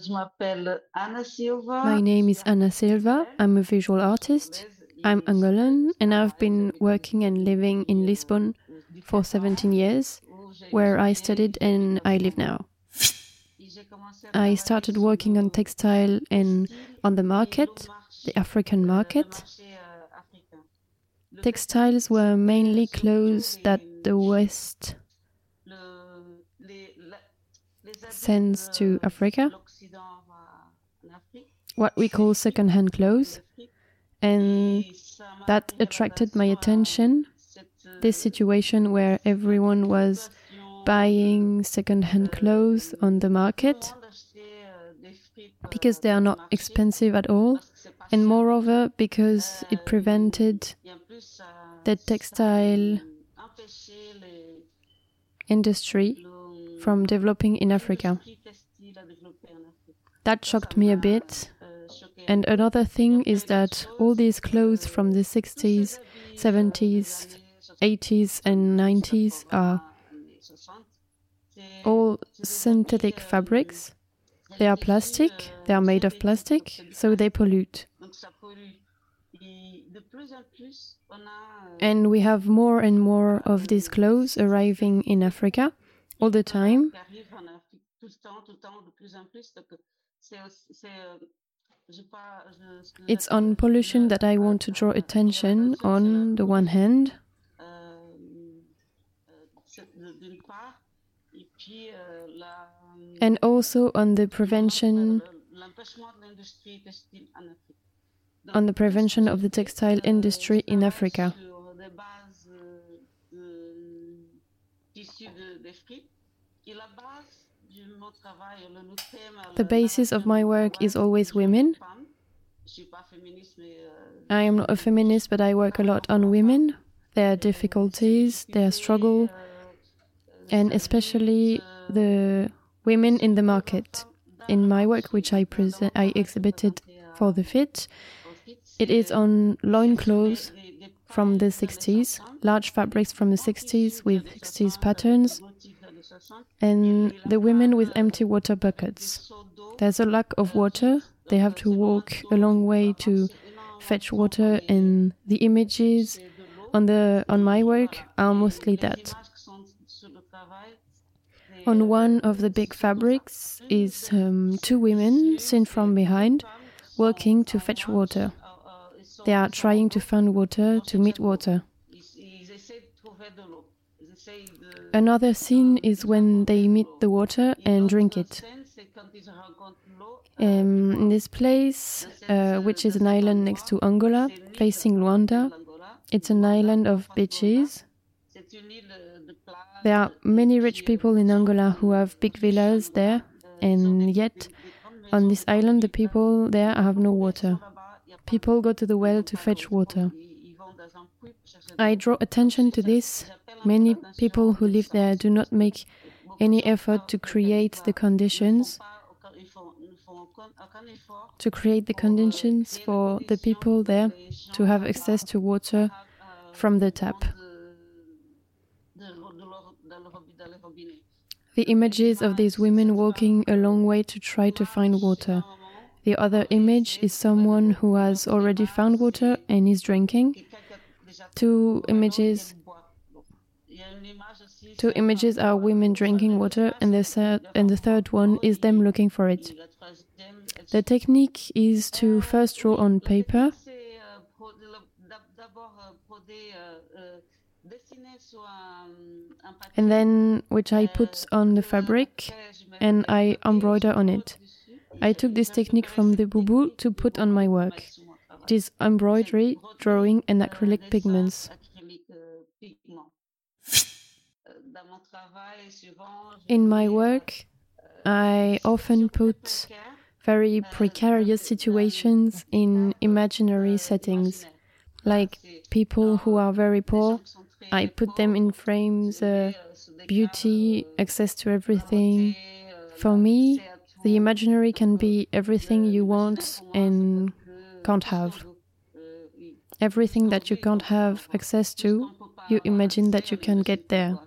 My name is Ana Silva. I'm a visual artist. I'm Angolan and I've been working and living in Lisbon for 17 years, where I studied and I live now. I started working on textile and on the market, the African market. Textiles were mainly clothes that the West sends to Africa, what we call second-hand clothes, and that attracted my attention, this situation where everyone was buying second-hand clothes on the market, because they are not expensive at all, and moreover because it prevented the textile industry from developing in Africa. That shocked me a bit. And another thing is that all these clothes from the 60s, 70s, 80s and 90s are all synthetic fabrics. They are plastic, they are made of plastic, so they pollute. And we have more and more of these clothes arriving in Africa all the time. It's on pollution that I want to draw attention on the one hand. And also on the prevention of the textile industry in Africa. The basis of my work is always women. I am not a feminist, but I work a lot on women, their difficulties, their struggle, and especially the women in the market. In my work, which I exhibited for the FIT, it is on loincloths from the 60s, large fabrics from the 60s with 60s patterns, and the women with empty water buckets. There's a lack of water. They have to walk a long way to fetch water, and the images on my work are mostly that. On one of the big fabrics is two women seen from behind, working to fetch water. They are trying to find water, to meet water. Another scene is when they meet the water and drink it. In this place, which is an island next to Angola, facing Luanda, it's an island of beaches. There are many rich people in Angola who have big villas there, and yet on this island the people there have no water. People go to the well to fetch water. I draw attention to this. Many people who live there do not make any effort to create the conditions for the people there to have access to water from the tap. The images of these women walking a long way to try to find water. The other image is someone who has already found water and is drinking. Two images are women drinking water, and the third one is them looking for it. The technique is to first draw on paper, and then which I put on the fabric and I embroider on it. I took this technique from the boubou to put on my work. It is embroidery, drawing and acrylic pigments. In my work, I often put very precarious situations in imaginary settings, like people who are very poor. I put them in frames, beauty, access to everything. For me, the imaginary can be everything you want and can't have. Everything that you can't have access to, you imagine that you can get there.